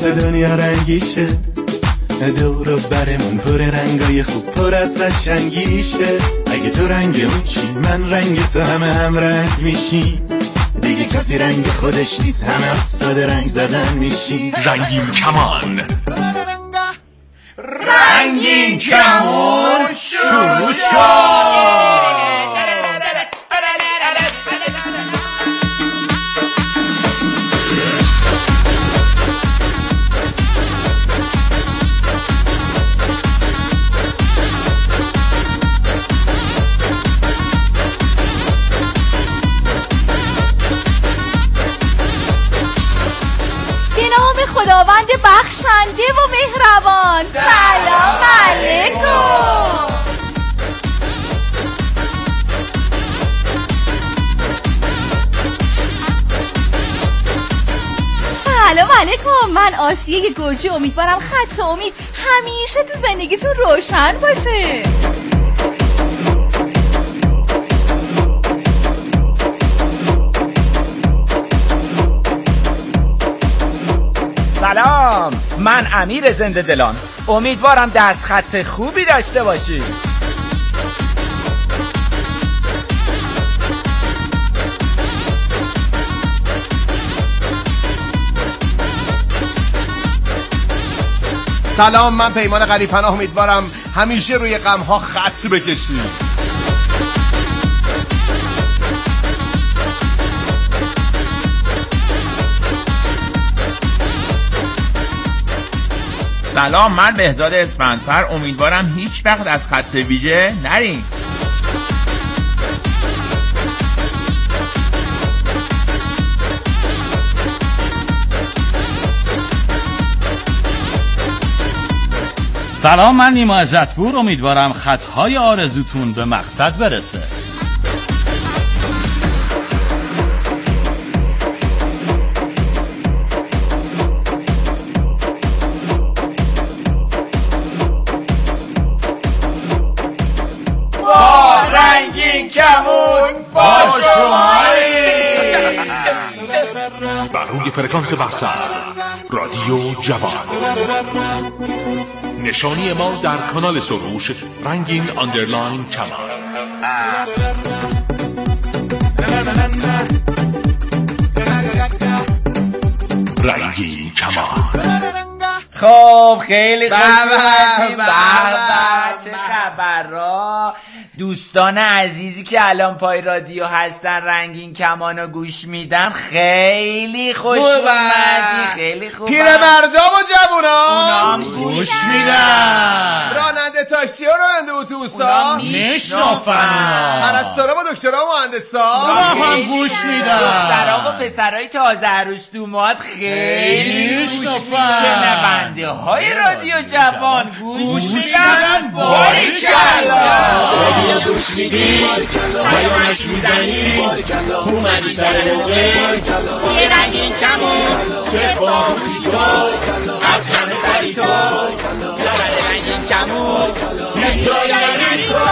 دنیا رنگیشه، دور برمون پر رنگای خوب پر از قشنگیشه. اگه تو رنگمون چی من رنگ تو هم رنگ میشیم، دیگه کسی رنگ خودش نیست، همه از ساده رنگ زدن میشیم. رنگین کمان، رنگین کمان شروع شد. خداوند بخشنده و مهربان، سلام علیکم. سلام علیکم، من آسیه گرجی. امیدوارم خط امید همیشه تو زندگیتون روشن باشه. سلام، من امیر زنده دلان. امیدوارم دست خط خوبی داشته باشی. سلام، من پیمان غریب‌پناه. امیدوارم همیشه روی غم‌ها خط بکشی. سلام، من بهزاد اسفندفر. امیدوارم هیچ وقت از خط ویژه نرین. سلام، من نیما عزتپور. امیدوارم خطهای آرزوتون به مقصد برسه. رنگین کمون با شمایی. بر روی فرکانس وصل رادیو جوان. نشانی ما در کانال سروش رنگین آندرلاین کمان. رنگین کمان. خب خیلی خوش اومدید. چه خبرها دوستان عزیزی که الان پای رادیو هستن، رنگین کمانو گوش میدن. خیلی خوش اومدی، خیلی خوب. پیرمردا و جوونا اونا هم گوش میدن. راننده تاکسی ها، راننده اتوبوسا میشنفن. پرستارا و دکترا و مهندسا اونا هم گوش میدن. دخترها و پسرای تازه عروس دومات خیلی میشنفن. شنونده های رادیو جوان گوش میدن. باریکلا گوش میدی، پیامک میزنی، اومدی سر موقع، یه رنگین کمون چه باهوشی تو، از همه سری تو، سر رنگین کمون یه جایی تو.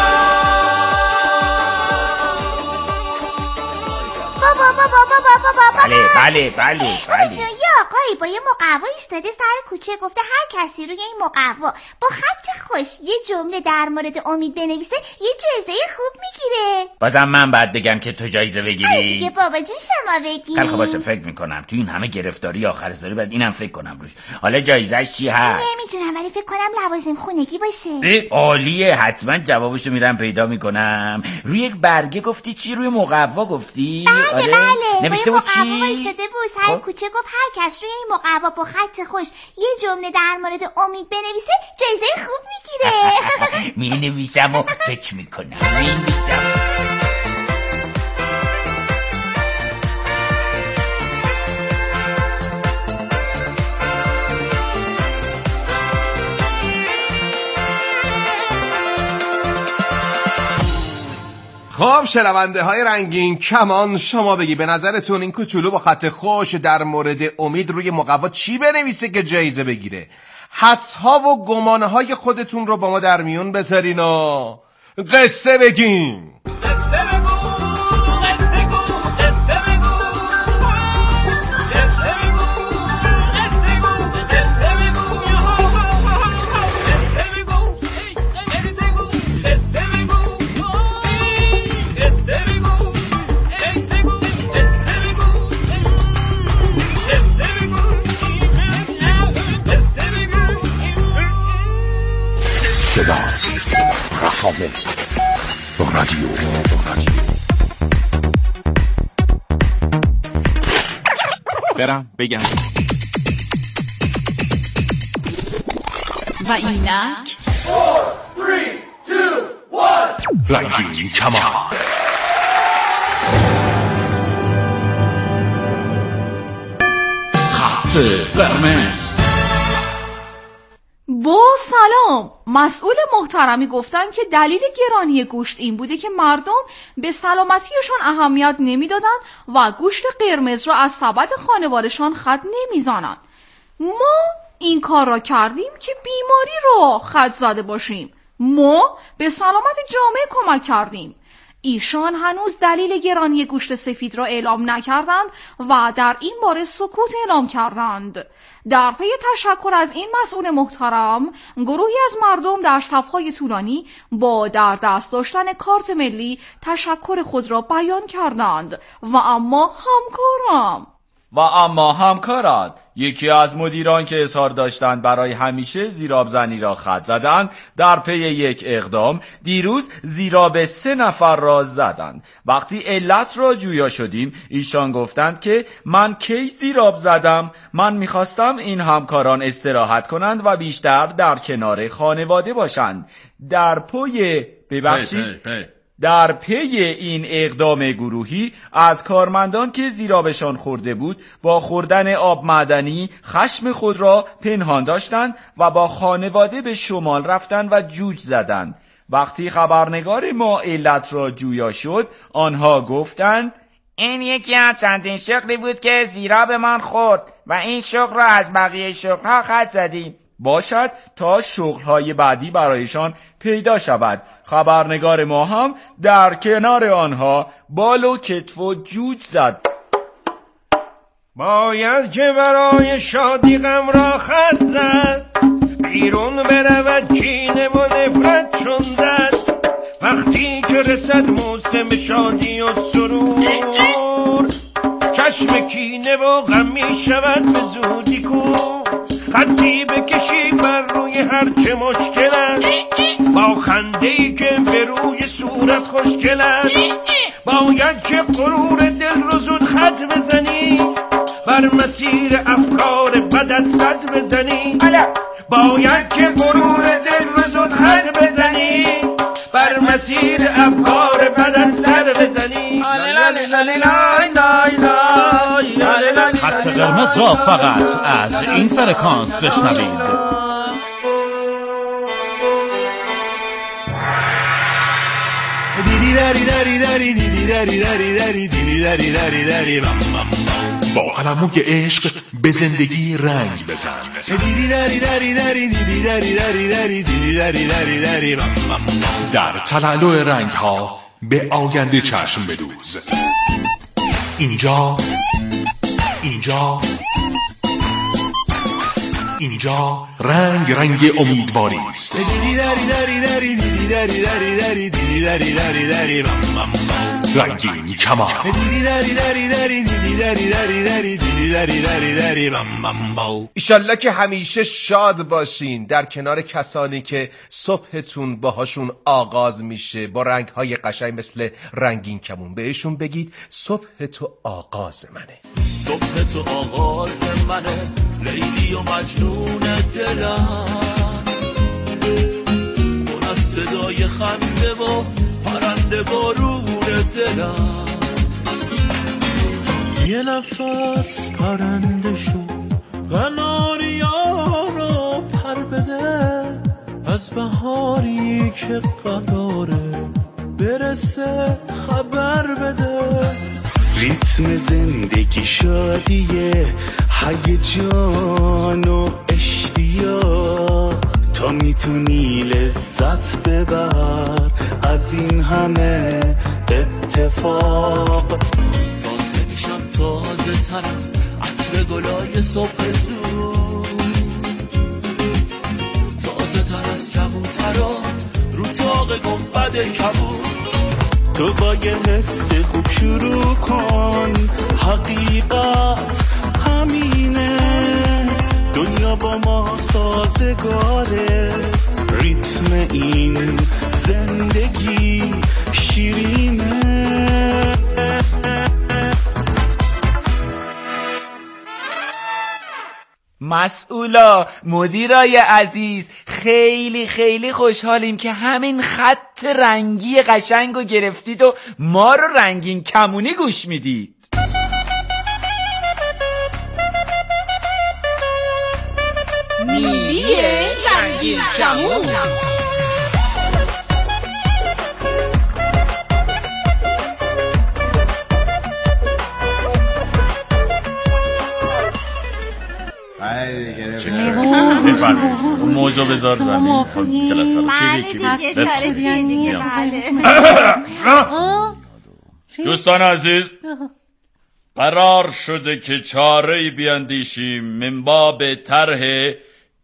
بله یه آقایی با یه مقوا ایستاده سر کوچه، گفته هر کسی روی این مقوا با خط خوش یه جمله در مورد امید بنویسه یه جایزه خوب میگیره. بازم من باید بگم که تو جایزه بگیری؟ دیگه بابا جون شما بگی. خیلی باشه، فکر میکنم تو این همه گرفتاری آخر سالی باید اینم فکر کنم روش. حالا جایزهش چی هست؟ نمیدونم ولی فکر کنم لوازم خونگی باشه. عالیه، حتما جوابشو میرم پیدا میکنم. روی یک برگه گفتی چی؟ روی مقوا گفتی؟ بله نوشته بود چی؟ ایستاده بود سر کوچه، گفت هر کس روی این مقوا با خط خوش یه جمله در مورد امید بنویسه جایزه خوب میگیره. مینویسم و فکر میکنم. مینویسم. خب شنونده های رنگین کمان، شما بگی به نظرتون این کوچولو با خط خوش در مورد امید روی مقوا چی بنویسه که جایزه بگیره؟ حدس‌ها و گمانه‌های خودتون رو با ما در میون بذارین و قصه بگین. صدا، رسانه، رادیو. برم بگم. و اینک رنگین کمان. خط قرمز. با سلام. مسئول محترمی گفتن که دلیل گرانی گوشت این بوده که مردم به سلامتیشون اهمیت نمیدادن و گوشت قرمز را از سبد خانوارشان خط نمیزنن. ما این کار را کردیم که بیماری رو خط زده باشیم. ما به سلامت جامعه کمک کردیم. ایشان هنوز دلیل گرانی گوشت سفید را اعلام نکردند و در این باره سکوت اعلام کردند. در پی تشکر از این مسئول محترم، گروهی از مردم در صف‌های طولانی با در دست داشتن کارت ملی تشکر خود را بیان کردند. و اما همکاران، یکی از مدیران که اصرار داشتند برای همیشه زیراب زنی را خط زدند، در پی یک اقدام دیروز زیراب 3 نفر را زدند. وقتی علت را جویا شدیم، ایشان گفتند که من کی زیراب زدم؟ من میخواستم این همکاران استراحت کنند و بیشتر در کنار خانواده باشند. در پی این اقدام گروهی از کارمندان که زیرابشان خورده بود با خوردن آب معدنی خشم خود را پنهان داشتند و با خانواده به شمال رفتند و جوج زدند. وقتی خبرنگار ما علت را جویا شد، آنها گفتند این یکی از چندین شغلی بود که زیراب من خورد و این شغل را از بقیه شغلها خط زدیم. باشد تا شغل‌های بعدی برایشان پیدا شود. خبرنگار ما هم در کنار آنها بال و کتف و جوج زد. باید که برای شادی غم را خط زد، بیرون برود کینه و نفرت چون زد. وقتی که رسد موسم شادی و سرور، چشم کینه و غم می شود به زودی کور. خطی بکشی بر روی هر چه مشکل است، با خنده‌ای که به روی صورت خوشگل است. باید که غرور دل رو زود خط بزنی، بر مسیر افکار بدت صد بزنی. باید که غرور دل رو زود خط بزنی، بر مسیر افکار بدت سر بزنی. خط قرمز را فقط از این فرکانس بشنوید. با قلموی عشق به زندگی رنگ بزن. در تلالو رنگ ها به آینده چشم بدوز. اینجا رنگ امیدواری است. رنگین کمان. ایشالله که همیشه شاد باشین در کنار کسانی که صبحتون باهاشون آغاز میشه با رنگ‌های قشنگ مثل رنگین کمون. بهشون بگید صبح تو آغاز منه. صبح تو آغاز منه، لیلی و مجنون دلم، پر از صدای خنده و پرنده بارون دلم. یه نفس پرنده شو، قناریا رو پر بده، از بهاری که قراره برسه خبر بده. ریتم زندگی شادیه، هیجان و اشتیاق، تا میتونی لذت ببر از این همه اتفاق. تازه میشم تازه تر از عطر گلای صبح زود، تازه تر از کبوترها رو تاق گنبد کبود. تو با یه حس خوب شروع کن، حقیقت همینه، دنیا با ما سازگاره. ریتم این زندگی شیرینه. مسئولا، مدیرای عزیز، خیلی خیلی خوشحالیم که همین خط رنگی قشنگو گرفتید و ما رو رنگین کمونی گوش میدید. میلی رنگین کمون. بفرمایید اون موضوع بذار زمین. خب جلسه رو بله دیگه چاره چیه دیگه. بله دوستان عزیز، قرار شده که چاره‌ای بیاندیشیم من باب طرح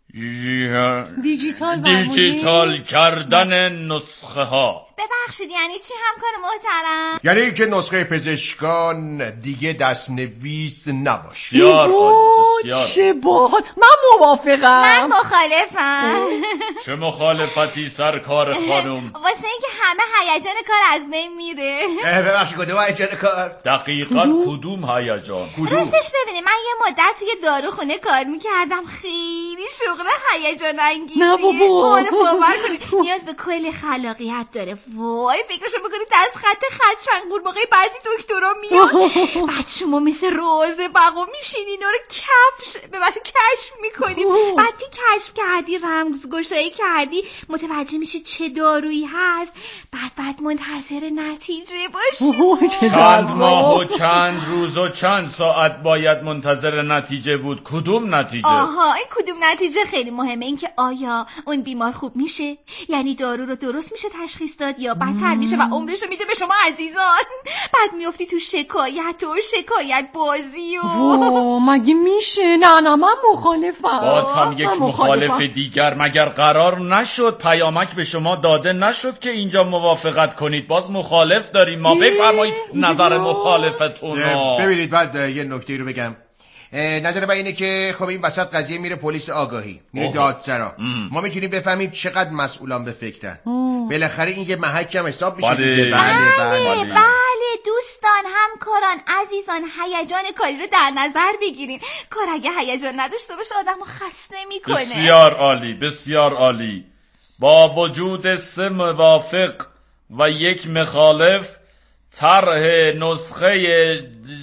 دیجیتال کردن نسخه ها. ببخشید یعنی چی همکار محترم؟ یعنی اینکه نسخه پزشکان دیگه دستنویس نباشه. بسیار عالی، چه باحال. من موافقم. من مخالفم. چه مخالفتی سرکار خانم؟ واسه اینکه همه هیجان کار از بین میره. ببخشید کدوم هیجان کار؟ دقیقاً کدوم هیجان؟ راستش ببینید من یه مدت توی داروخونه کار میکردم. خیلی شغل هیجان انگیزیه. نه بابا. باور کنید نیاز به کل خلاقیت داره. وای فکرشو بکنید از خط خرچنگ قورباغه بعضی دکترا میاد. بعد شما مثل روزه بقا میشینین رو کشف میکنید. بعد که کشف کردی رمزگشایی کردی متوجه میشی چه دارویی هست. بعد منتظر نتیجه باشی. چند ماه و چند روز و چند ساعت باید منتظر نتیجه بود. کدوم نتیجه؟ آها این کدوم نتیجه خیلی مهمه. این که آیا اون بیمار خوب میشه، یعنی دارو رو درست میشه تشخیص داد یا بدتر میشه و عمرش رو میده به شما عزیزان. بعد میافتی تو شکایت بازی و مگه میشه؟ نه من مخالفم. باز هم یک مخالف دیگر. مگر قرار نشد پیامک به شما داده نشد که اینجا موافقت کنید؟ باز مخالف داریم ما. بفرمایید نظر مخالفتون رو. ببینید بعد یه نکته رو بگم. نظر من اینه که خب این وسط قضیه میره پلیس آگاهی، میره دادسرا. ما میتونیم بفهمیم چقدر مسئولان به فکرن. بالاخره این یه محک هم حساب میشه دیگه. بله دوستان، همکاران، عزیزان، هیجان کاری رو در نظر بگیرین. کار اگه هیجان نداشته باشه آدمو خسته میکنه. بسیار عالی، بسیار عالی. با وجود 3 موافق و 1 مخالف، طرح نسخه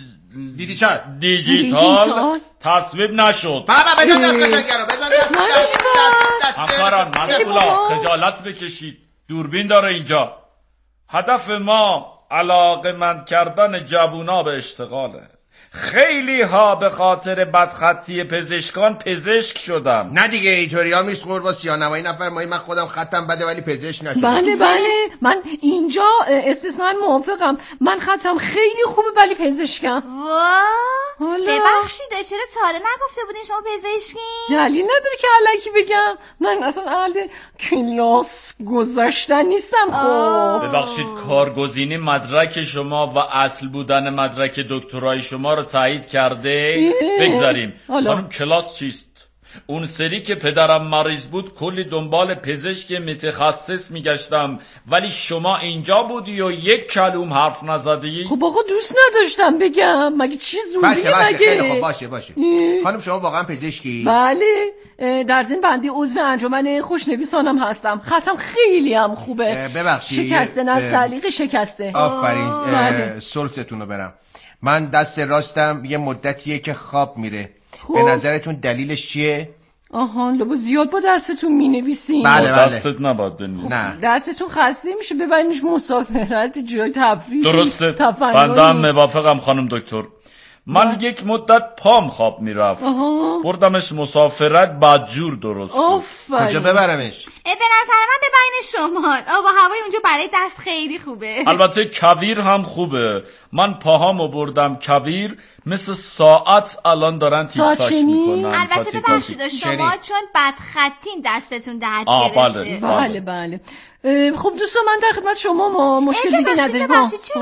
دیجیتال تصویب نشد. همکاران مسئولا خجالت بکشید. دوربین داره اینجا. هدف ما علاقه‌مند کردن جوونا به اشتغاله. خیلی ها به خاطر بدخطی پزشکان پزشک شدم. نه دیگه اینطوری ها میست قربا سیانمایی نفرمایی. من خودم خطم بده ولی پزشک نشدم. بله من اینجا استثنا موافقم. من خطم خیلی خوبه ولی پزشکم. ببخشید چرا تاره نگفته بودین شما پزشکی؟ دلیل نداره که الکی بگم. من اصلا اهل کلاس گذاشتن نیستم. خب ببخشید کارگزینی مدرک شما و اصل بودن مدرک دکترای شما رو تایید کرده. بگذاریم. خانم کلاس چیست؟ اون سری که پدرم مریض بود کلی دنبال پزشک متخصص میگشتم، ولی شما اینجا بودی و 1 کلوم حرف نزدی. خب آقا دوست نداشتم بگم. مگه چی زوری مگه؟ خیلی خب باشه. خانم شما واقعا پزشکی؟ بله در ضمن بنده عضو انجمن خوشنویسانم هستم. خطم خیلی هم خوبه. ببخشید شکسته نه سلیقه شکسته. آفرین. سلستون رو برم. من دست راستم یه مدتیه که خواب میره. به نظرتون دلیلش چیه؟ لبو زیاد با دستتون مینویسین. بله. دستت نباید بنویسی. نه دستتون خسته میشه. ببرینش مسافرت جای تفریح. درسته. بنده هم موافقم خانم دکتر. من 1 مدت پام خواب میرفت. بردمش مسافرت بدجور درست شد. کجا ببرمش؟ به نظر من ببرین شمال. آب و هوای اونجا برای دست خیلی خوبه. البته کویر هم خوبه. من پاهامو بردم کویر، مثل ساعت الان دارن تیک تاک میکنن. البته ببخشید شما چون بدخطین دستتون درد گرفته. بله. خب دوستان من در خدمت شما. ما مشکل دیگه نداریم. ببخشید چرا این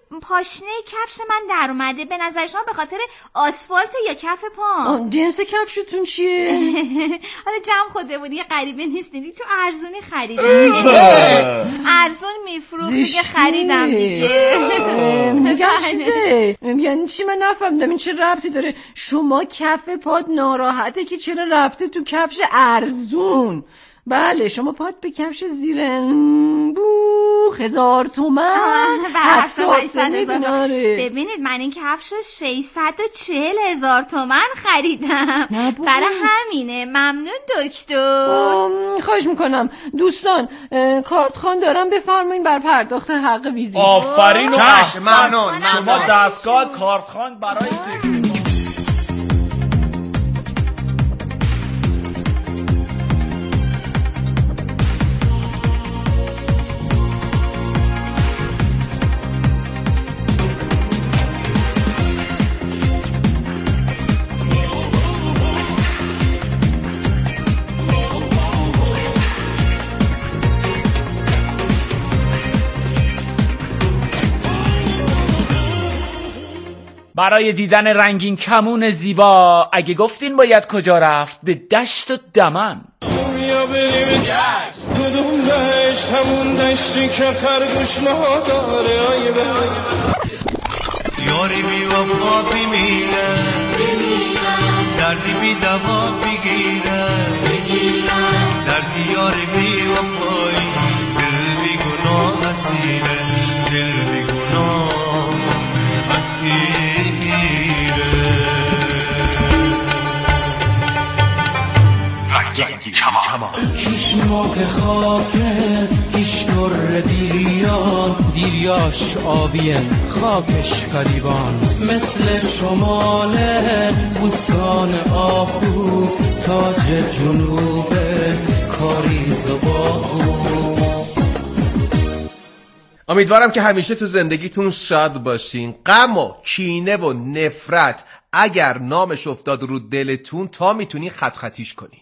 پاشنه کفش من در اومده. به نظر شما به خاطر آسفالت یا کف پام؟ جنس کفشتون چیه؟ حالا جمع خوده بودی، غریبه نیستید. تو ارزونی خریدم. ارزون میفروخت دیگه، خریدم دیگه. میگم چیزه؟ یعنی چی؟ من نفهمیدم این چه ربطی داره؟ شما کف پات ناراحته که چرا رفته تو کفش ارزون؟ بله شما پات به کفش زیر 1000 تومن حساسه. ببینید من این کفش 640,000 تومن خریدم. برای همینه. ممنون دکتر. خواهش میکنم دوستان، کارتخوان دارم، بفرمایید بر پرداخت حق ویزیت. آفرین و احسن. ممنون. شما دستگاه کارتخوان برای برای دیدن رنگین کمون زیبا اگه گفتین باید کجا رفت؟ به دشت و دمن. یا بریم کدوم دشت؟ همون دشتی که خرگوش نداره. آیه به یاری بی وفا بمیره، دردی بی دوا بگیره، دردی یاری بی وفایی، دل بی گناه اسیره، دل بی گناه اسیره. کیش موق خاکه، کیش در دیریاش آبیه، خاکش فریبان مثل شماله، بوستان آهو تاج جنوب کاریز و باهو. امیدوارم که همیشه تو زندگیتون شاد باشین. غم و کینه و نفرت اگر نامش افتاد رو دلتون تا میتونین خط خطیش کنین.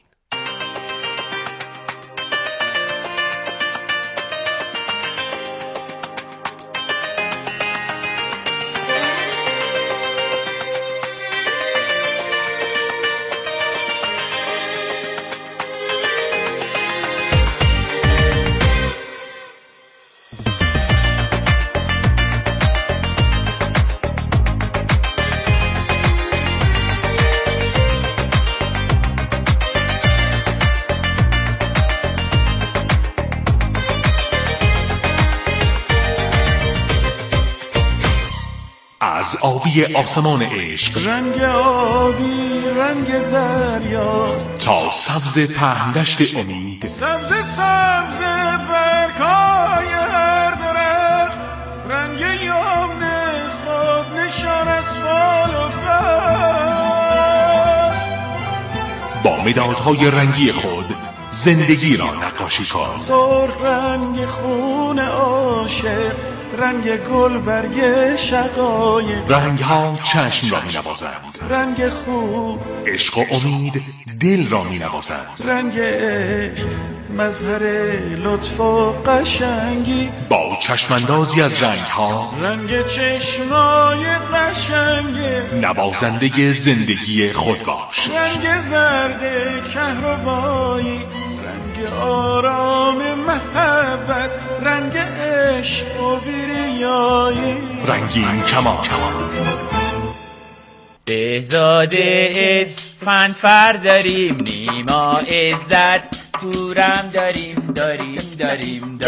از آبی آسمان عشق، رنگ آبی رنگ دریاست، تا سبز پهندشت امید، سبز سبز برگای هر درخت، رنگ یمن خود نشان از فال و بخت. با مدادهای رنگی خود زندگی را نقاشی کن. سرخ رنگ خون عاشق، رنگ گل برگ شقایق، رنگ ها چشم را می نوازند، رنگ خوب عشق و امید دل را می نوازند، رنگ عشق مظهر لطف و قشنگی، با چشماندازی از رنگ ها، رنگ چشمای قشنگ نوازنده زندگی خود باش. رنگ زرد کهربایی، رنگ آرام محبت، رنگ عشق و بیریایی، رنگین کمان. بهزاد اسفندفر داریم، نیما عزت پورم داریم.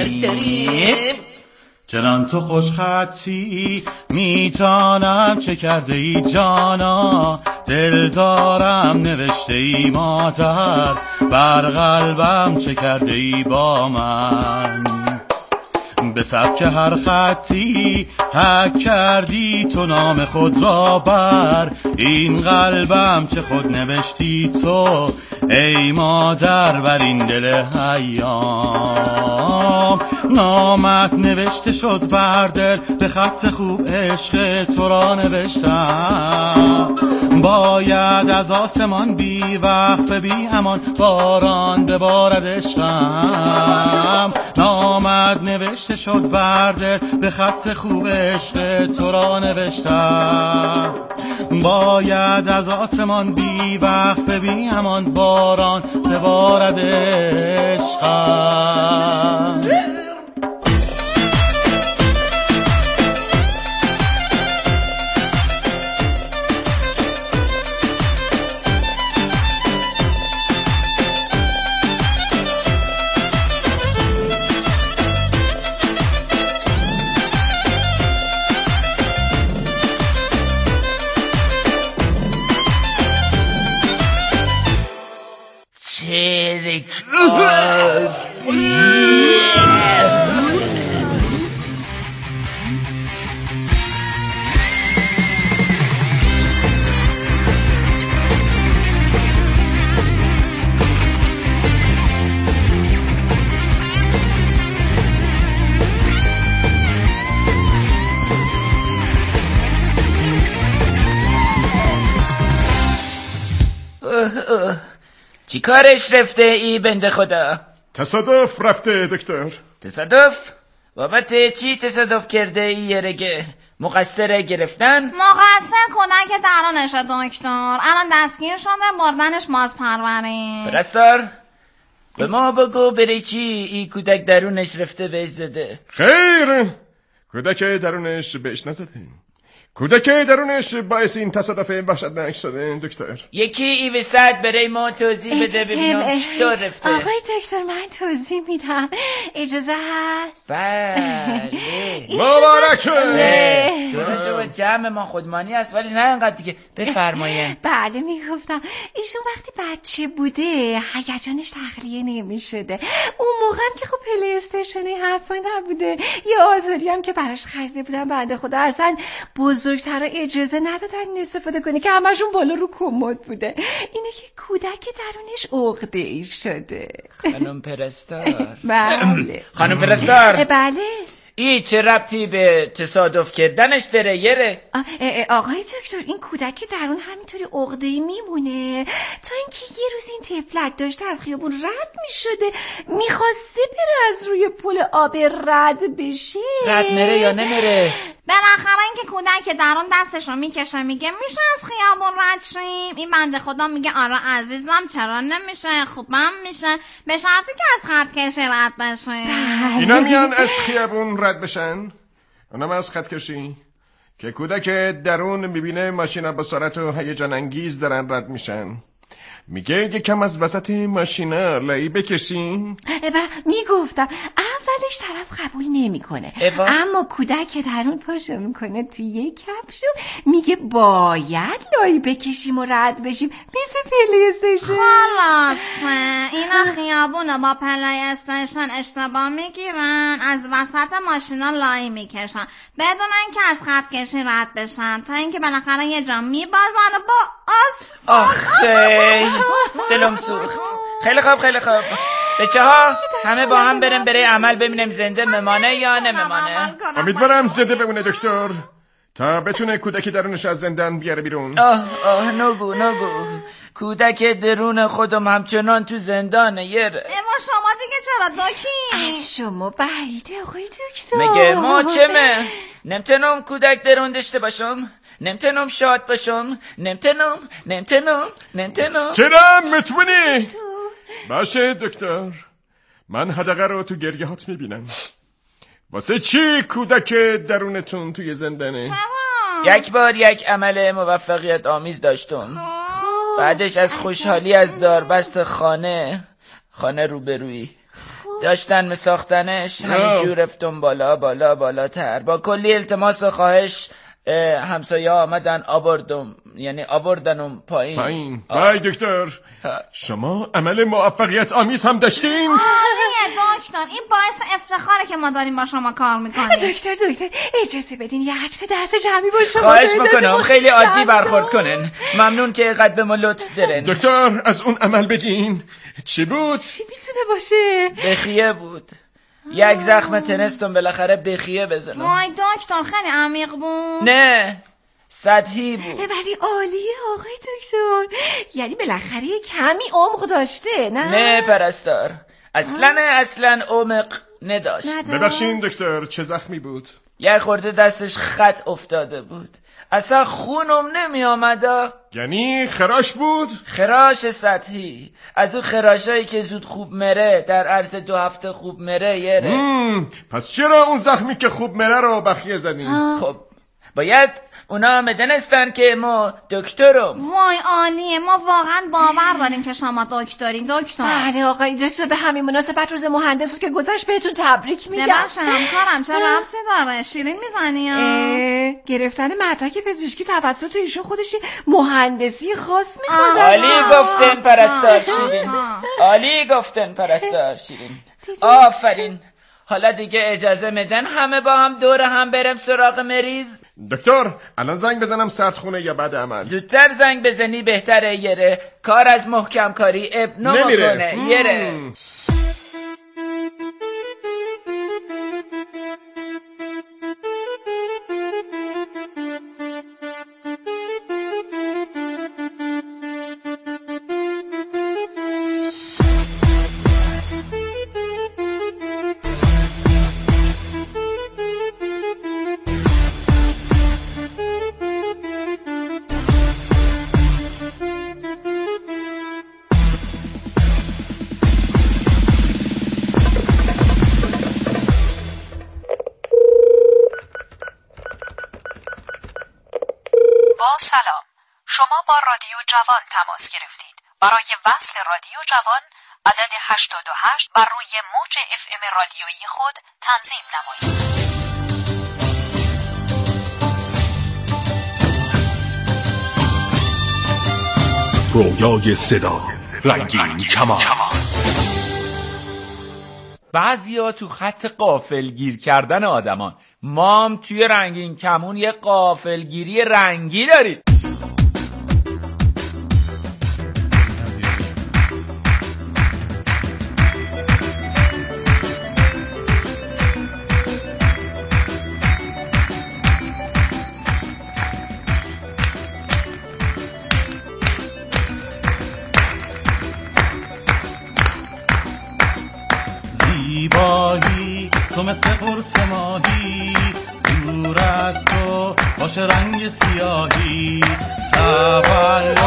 چنان تو خوش خطی میتانم چه کرده ای جانا، دل دارم نوشته ای مادر، بر قلبم چه کرده ای با من. به سبک هر خطی حک کردی تو نام خود را بر این قلبم، چه خود نوشتی تو ای مادر بر این دل ایام نامت نوشته شد بر دل به خط خوب عشق تو را نوشتم باید از آسمان بی وقت بی امان باران ببارد عشقم نامت نوشته شد بر دل به خط خوب عشق تو را نوشتم باید از آسمان بی وقت بی امان باران ببارد عشقم چی کارش رفته ای بنده خدا؟ تصادف رفته دکتر. تصادف؟ بابت چی تصادف کرده ای یرگه؟ مقصر گرفتن؟ مقصر کودک درونشه دکتر. الان دستگیر شده بردنش بازپروری. پرستار به ما بگو بری چی ای کودک درونش رفته بهش زده؟ خیر کودک درونش بهش نزده کودک درونش باعث این تصادف وحشتناک شده دکتر. یکی ای وسط برای ما توضیح بده ببینم چطور رفته. آقای دکتر من توضیح میدم اجازه هست؟ بله مبارکه. درسته با جمع ما خودمانی است ولی نه اینقدر دیگه. بفرمایید. بله میگفتم ایشون وقتی بچه بوده هیجانش تخلیه نمیشده. اون موقع هم که خب پلی استیشن حرفا نبوده یه آزاری هم که براش خریده بودن بنده خدا اصلا بزرگترها اجازه ندادن استفاده کنه که همشون بالا رو کمد بوده. اینه که کودک درونش عقده‌ای شده. خانم پرستار. بله خانم پرستار. بله این چه ربطی به تصادف کردنش داره یره؟ آقای دکتر این کودک درون همینطوری عقده‌ای میمونه تا اینکه یه روز این طفلک داشته از خیابون رد میشده میخواسته بره از روی پل آب رد بشه. رد میره یا نمیره؟ بالاخره اینکه کودک درون دستش رو میکشه میگه میشه از خیابون رد شیم. این بنده خدا میگه آره عزیزم چرا نمیشه خوبم میشه به شرطی که از خط کشی رد بشه. اینا میان از خیابون رد بشن اونم از خط کشی که کودک درون میبینه ماشینا با سرعت و هیجان انگیز دارن رد میشن میگه یکم از وسط ماشینا لایی بکشین. میگفتم اولش طرف قبول نمیکنه اما کودک درون پاشو میکنه توی یه کفشو میگه باید لایی بکشیم و رد بشیم مثل پلی استیشن. خلاصه اینا خیابونو با پلی استیشن اشتباه میگیرن از وسط ماشینا لایی میکشن بدون اینکه از خط کشی رد بشن تا اینکه بالاخره یه جا میبازن و با آخه دلم سوخت. خیلی خوب خیلی خوب. بچه ها همه با هم برای عمل ببینیم زنده ممانه یا نممانه. امیدوارم زنده بمونه دکتر تا بتونه کودک درونش از زندان بیاره بیرون. نگو کودک درون خودم همچنان تو زندانه یره. اما شما دیگه چرا داکی؟ شما بعیده آقای دکتر. میگه ما چمه نمتنم کودک درون داشته باشم نمتنم شاد باشم نمتنم چرا متونی؟ باشه دکتر من حدقه رو تو گریهات میبینم. واسه چی کودک درونتون توی زندانه؟ یک بار یک عمل موفقیت آمیز داشتم بعدش از خوشحالی از داربست خانه روبرویی داشتن مساختنش همینجور رفتم بالاتر با کلی التماس و خواهش همسایه آمدن آوردنم پایین. وای دکتر، شما عمل موفقیت آمیز هم داشتین؟ دکتر این باعث افتخاره که ما داریم با شما کار میکنیم. دکتر اجازه بدین یه عکس دست جمعی با شما خواهش میکنم خیلی عادی برخورد کنن. ممنون که قد به ما لطف دارن. دکتر از اون عمل بگین چی بود؟ چی میتونه باشه؟ بخیه بود. یک زخم تنستم بالاخره بخیه بزنم. وای دکتر خیلی عمیق بود. نه سطحی بود. ولی عالیه آقای دکتر، یعنی بالاخره کمی عمق داشته. نه پرستار، اصلا عمق نداشت. ببخشین دکتر، چه زخمی بود؟ یک خورده دستش خط افتاده بود، اصلا خونم نمی آمده. یعنی خراش بود؟ خراش سطحی، از اون خراشایی که زود خوب مره، در عرض 2 هفته خوب مره یره. پس چرا اون زخمی که خوب مره رو بخیه زدین؟ خب باید اونا بدنستن که ما دکترم. وای عالیه، ما واقعا باور داریم که شما دکترین. دکتر بله آقای دکتر، به همین مناسبت روز مهندس رو که گذشت بهتون تبریک میگم. ببخشید همکارم چه ربطی داره؟ شیرین میزنی؟ گرفتن مدرک پزشکی توسط ایشون خودش مهندسی خاص میخواد. عالی گفتن پرستار شیرین، عالی گفتن پرستار شیرین، آفرین. حالا دیگه اجازه میدن همه با هم دور هم برم سراغ مریض؟ دکتر الان زنگ بزنم سردخونه یا بعد عمل؟ زودتر زنگ بزنی بهتره یره. کار از محکم کاری ابنا میکنه یره. سلام، شما با رادیو جوان تماس گرفتید. برای وصل رادیو جوان عدد 88 بر روی موج FM رادیویی خود تنظیم نمایید. رویای صدا، رنگین کمان. بعضیا تو خط غافلگیر کردن آدمان، ما هم توی رنگین کمون یه غافلگیری رنگی داریم. زیبایی تو مثل قرص ماهی، دور از تو باشه رنگ سیاهی. تولد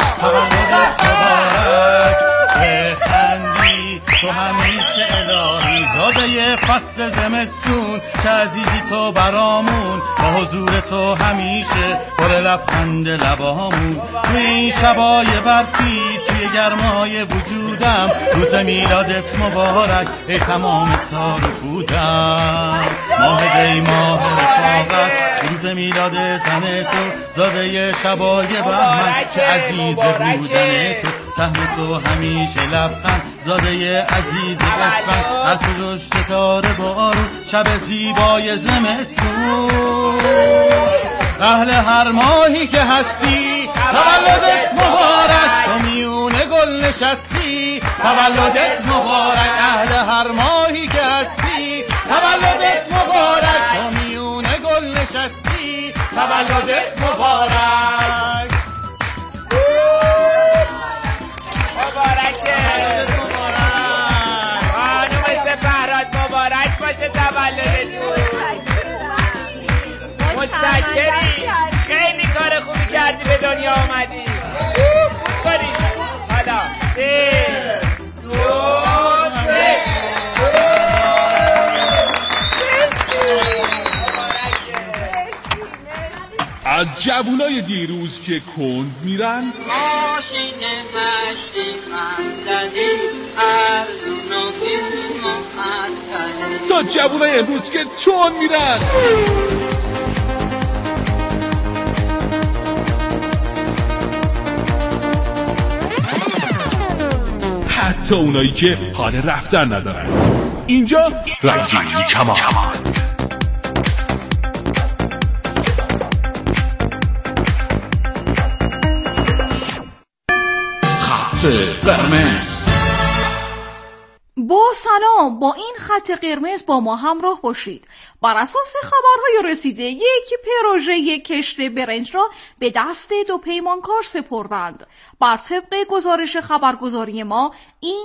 مبارک، بخندی تو همیشه الهی. زاده فصل زمستون چه عزیزی تو برامون، با حضور تو همیشه پر لبخند لبامون. تو این شبای برفی توی گرمای وجودم، روز میلادت مبارک ای تمام تار و پودم. ماه دی ماه رفاقت، روز میلاد تن تو، زاده شبای بهمن چه عزیز بودن تو. سهم تو همیشه لبخند، زاده عزیز اسفند، هر کجاش ستاره بارون، شب زیبای زمستون. اهل هر ماهی که هستی تولدت مبارک، تو میون گل نشستی تولدت مبارک. اهل هر ماهی که هستی تولدت مبارک، تو میون گل نشستی تولدت مبارک. خانوم سپهرات مبارک باشه تولدتون. متشکریم، خیلی کار خوبی کردی به دنیا آمدی. خوب کنی. حالا 3 2 3. از جوونای دیروز که کند میرن، ماشین مشتی ممددی ارزون و بیرون مخددی، تا جوونای امروز که تون میرن. حتی اونایی که حال رفتن ندارن. اینجا رنگین کمان. خط قرمز. با سلام، با این خط قرمز با ما همراه باشید. بر اساس خبرهای رسیده یک پروژه کشت برنج را به دست دو پیمانکار سپردند. بر طبق گزارش خبرگزاری ما این